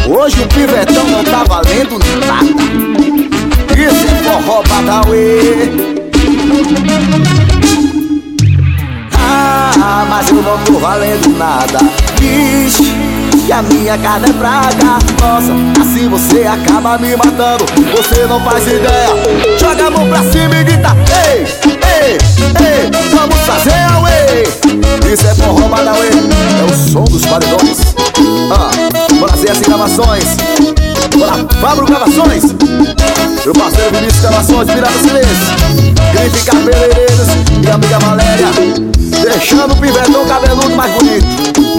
Hoje o pivetão não tá valendo nada. Isso é forró Badauê. Ah, mas eu não tô valendo nada. Vixe, que a minha carne é praga. Nossa, assim você acaba me matando. Você não faz ideia. Joga a mão pra cima e grita: ei, ei, ei, vamos fazer away. Isso é forró Badauê. É o som dos paredões. Bora CS Gravações. Bora Fábio Gravações. Meu parceiro Vinícius Gravações, Pirata Silêncio, Grife Cabeleireiros e amiga Valéria, deixando o pivetão cabeludo mais bonito.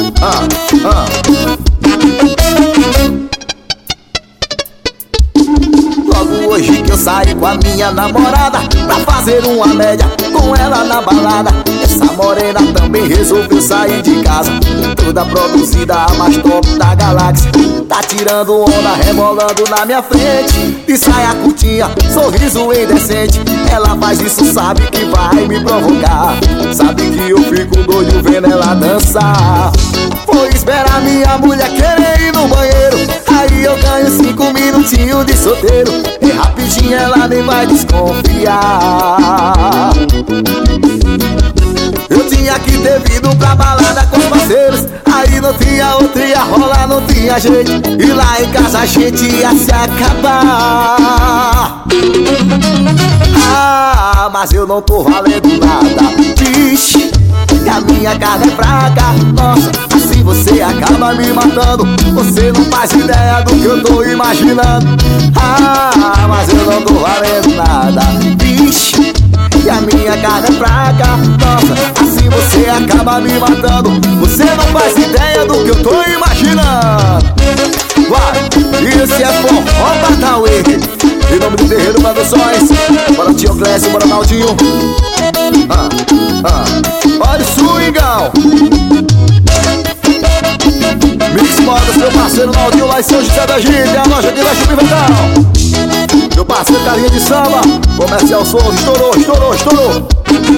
Logo hoje que eu saí com a minha namorada pra fazer uma média com ela na balada. Essa morena também resolveu sair de casa, toda produzida, a mais top da galáxia. Tá tirando onda, rebolando na minha frente, de saia curtinha, sorriso indecente. Ela faz isso, sabe que vai me provocar, sabe que eu fico doido vendo ela dançar. Vou esperar minha mulher querer ir no banheiro, aí eu ganho 5 minutinhos de solteiro. E rapidinho ela nem vai desconfiar. Eu tinha que ter vindo pra balada com os parceiros, aí não tinha outra, ia rolar, não tinha jeito. E lá em casa a gente ia se acabar. Ah, mas eu não tô valendo nada. Vixe, que a minha carne é fraca. Nossa, assim você acaba me matando. Você não faz ideia do que eu tô imaginando. Ah, mas eu não tô valendo nada. Vixe, que a minha carne é fraca. Nossa, assim você acaba me matando. Você não faz ideia do que eu tô imaginando. Vai, esse é forró Badauê. Em nome do Terreiro Produções. Bora tio Clécio, bora Naldinho. Olha o swingão. Mix Modas, meu parceiro Naldinho lá em São José da Gíria. A loja que vai chupir vetão. Meu parceiro Carinha de Samba, Comercial Souza, estourou, estourou, estourou.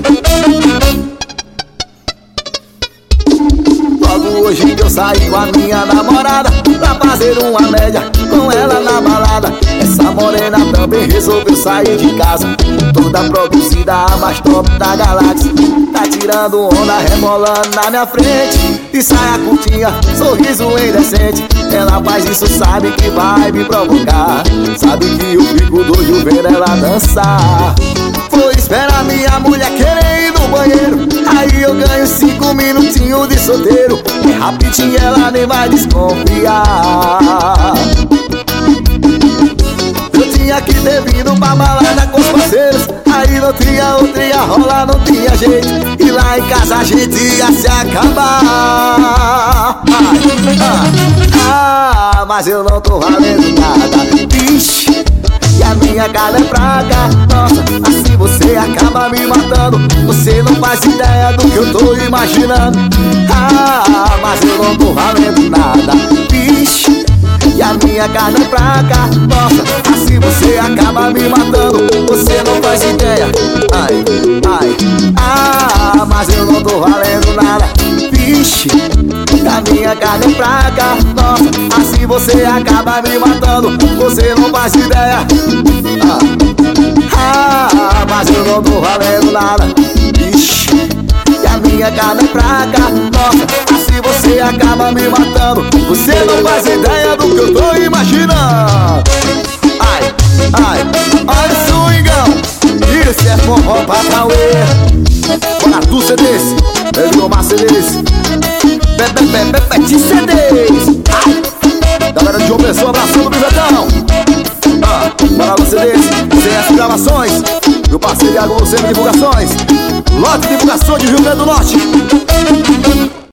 Logo hoje que eu saí com a minha namorada pra fazer uma média com ela na balada. Essa morena também resolveu sair de casa, toda produzida, a mais top da galáxia. Tá tirando onda, rebolando na minha frente, de saia curtinha, sorriso indecente. Ela faz isso, sabe que vai me provocar, sabe que eu fico doido vendo ela dançar. Vou esperar minha mulher querer ir no banheiro, aí eu ganho 5 minutinhos de solteiro. E rapidinho ela nem vai desconfiar. Eu tinha que ter vindo pra balada com os parceiros, aí não tinha outra, ia rolar, não tinha jeito. E lá em casa a gente ia se acabar. Mas eu não tô valendo nada. Vixe, que a minha cara é fraca. Nossa, assim você acaba me matando. Você não faz ideia do que eu tô imaginando. Mas eu não tô valendo nada. Vixe, que a minha carne é fraca. Nossa, assim você acaba me matando. Você não faz ideia. Mas eu não tô valendo nada. Vixe, que a minha carne é fraca. Nossa, assim você acaba me matando. Você não faz ideia. Mas eu não tô valendo nada. Vixe, que a minha carne é fraca. Nossa, assim você acaba me matando. Você não faz ideia do que eu tô imaginando. Olha o swingão. Isso é forró Badauê. Bora tu CDs, Pedro Mercedes, Pet CDs. Galera de João Pessoa, abração do Bivetão. Bora no CDs, CS Gravações. Meu parceiro Iago Luceno Divulgações. Lote de divulgação de Rio Grande do Norte.